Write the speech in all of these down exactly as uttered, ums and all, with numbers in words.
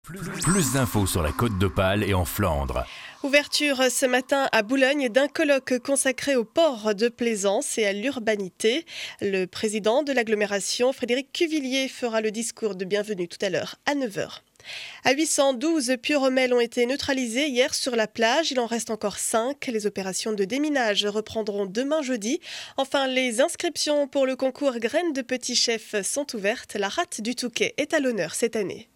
Plus, plus d'infos sur la Côte d'Opale et en Flandre. Ouverture ce matin à Boulogne d'un colloque consacré au port de plaisance et à l'urbanité. Le président de l'agglomération, Frédéric Cuvillier, fera le discours de bienvenue tout à l'heure à neuf heures. À huit cent douze puromelles ont été neutralisées hier sur la plage. Il en reste encore cinq. Les opérations de déminage reprendront demain jeudi. Enfin, les inscriptions pour le concours Graines de Petits Chefs sont ouvertes. La rate du Touquet est à l'honneur cette année.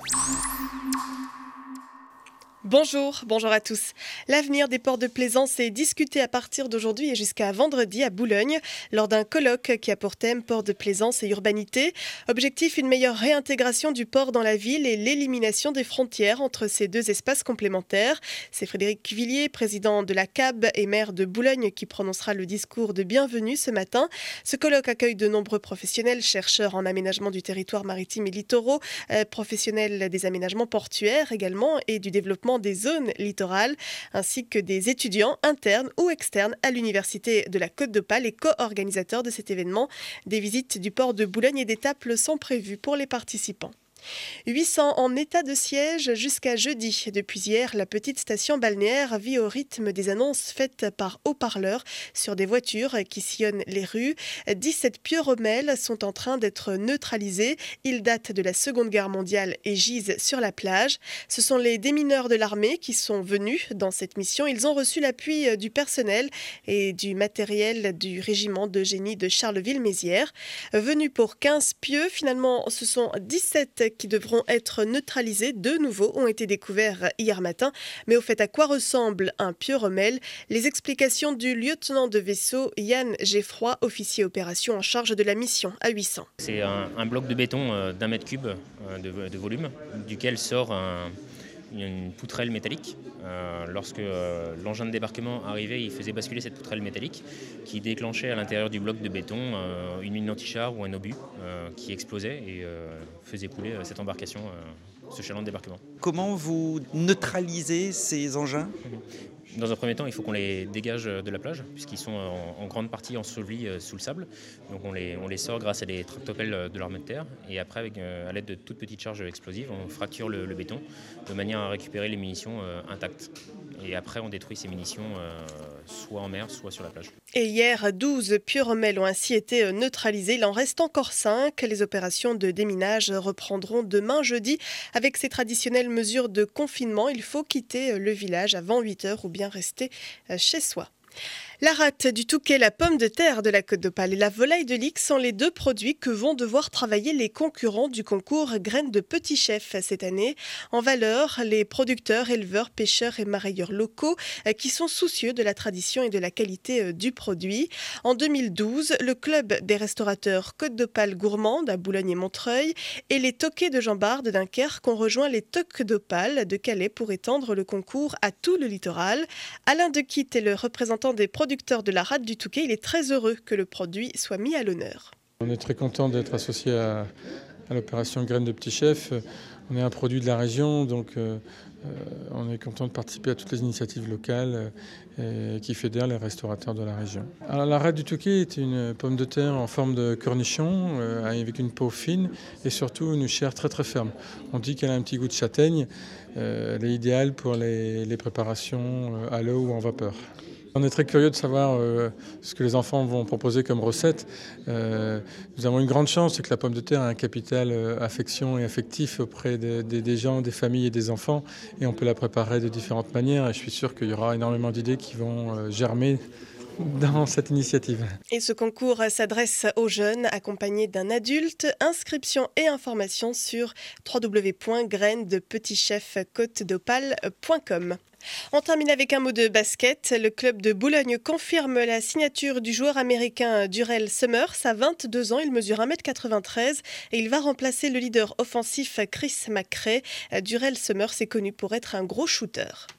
Bonjour, bonjour à tous. L'avenir des ports de plaisance est discuté à partir d'aujourd'hui et jusqu'à vendredi à Boulogne lors d'un colloque qui a pour thème port de plaisance et urbanité. Objectif, une meilleure réintégration du port dans la ville et l'élimination des frontières entre ces deux espaces complémentaires. C'est Frédéric Cuvillier, président de la C A B et maire de Boulogne, qui prononcera le discours de bienvenue ce matin. Ce colloque accueille de nombreux professionnels, chercheurs en aménagement du territoire maritime et littoraux, euh, professionnels des aménagements portuaires également et du développement des zones littorales, ainsi que des étudiants internes ou externes à l'Université de la Côte d'Opale et co-organisateurs de cet événement. Des visites du port de Boulogne et d'Étaples sont prévues pour les participants. huit cents en état de siège jusqu'à jeudi. Depuis hier, la petite station balnéaire vit au rythme des annonces faites par haut-parleurs sur des voitures qui sillonnent les rues. dix-sept puromelles sont en train d'être neutralisées. Ils datent de la Seconde Guerre mondiale et gisent sur la plage. Ce sont les démineurs de l'armée qui sont venus dans cette mission. Ils ont reçu l'appui du personnel et du matériel du régiment de génie de Charleville-Mézières. Venus pour quinze pieux, finalement ce sont dix-sept qui devront être neutralisés. De nouveau ont été découverts hier matin. Mais au fait, à quoi ressemble un puromelle? Les explications du lieutenant de vaisseau Yann Geffroy, officier opération en charge de la mission à huit cents. C'est un, un bloc de béton euh, d'un mètre cube euh, de, de volume, duquel sort un, une poutrelle métallique. Euh, lorsque euh, l'engin de débarquement arrivait, il faisait basculer cette poutrelle métallique qui déclenchait à l'intérieur du bloc de béton euh, une mine anti-char ou un obus euh, qui explosait et euh, faisait couler euh, cette embarcation, euh, ce chaland de débarquement. Comment vous neutralisez ces engins ? Dans un premier temps, il faut qu'on les dégage de la plage, puisqu'ils sont en, en grande partie ensevelis sous le sable. Donc on les, on les sort grâce à des tractopelles de l'armée de terre. Et après, avec, à l'aide de toutes petites charges explosives, on fracture le, le béton de manière à récupérer les munitions euh, intactes. Et après, on détruit ces munitions euh, soit en mer, soit sur la plage. Et hier, douze puromelles ont ainsi été neutralisées. Il en reste encore cinq. Les opérations de déminage reprendront demain jeudi. Avec ces traditionnelles mesures de confinement, il faut quitter le village avant huit heures ou bien rester chez soi. La rate du Touquet, la pomme de terre de la Côte d'Opale et la volaille de Lix sont les deux produits que vont devoir travailler les concurrents du concours Graines de Petits Chefs cette année. En valeur, les producteurs, éleveurs, pêcheurs et marailleurs locaux qui sont soucieux de la tradition et de la qualité du produit. En deux mille douze, le club des restaurateurs Côte d'Opale gourmande à Boulogne et Montreuil et les Toquets de Jean Bart de Dunkerque ont rejoint les Toques d'Opale de Calais pour étendre le concours à tout le littoral. Alain Dequitte est le représentant des producteurs de la rate du Touquet. Il est très heureux que le produit soit mis à l'honneur. On est très content d'être associé à, à l'opération Graines de Petits Chefs. On est un produit de la région, donc euh, on est content de participer à toutes les initiatives locales euh, qui fédèrent les restaurateurs de la région. Alors, la rate du Touquet est une pomme de terre en forme de cornichon, euh, avec une peau fine et surtout une chair très très ferme. On dit qu'elle a un petit goût de châtaigne. Euh, elle est idéale pour les, les préparations à l'eau ou en vapeur. On est très curieux de savoir euh, ce que les enfants vont proposer comme recette. Euh, nous avons une grande chance, c'est que la pomme de terre a un capital euh, affection et affectif auprès de, de, des gens, des familles et des enfants. Et on peut la préparer de différentes manières. Et je suis sûr qu'il y aura énormément d'idées qui vont euh, germer dans cette initiative. Et ce concours s'adresse aux jeunes accompagnés d'un adulte. Inscription et information sur w w w point graines de petits chefs côte d'opale point com. On termine avec un mot de basket. Le club de Boulogne confirme la signature du joueur américain Durrell Summers. À vingt-deux ans, il mesure un mètre quatre-vingt-treize et il va remplacer le leader offensif Chris McRae. Durrell Summers est connu pour être un gros shooter.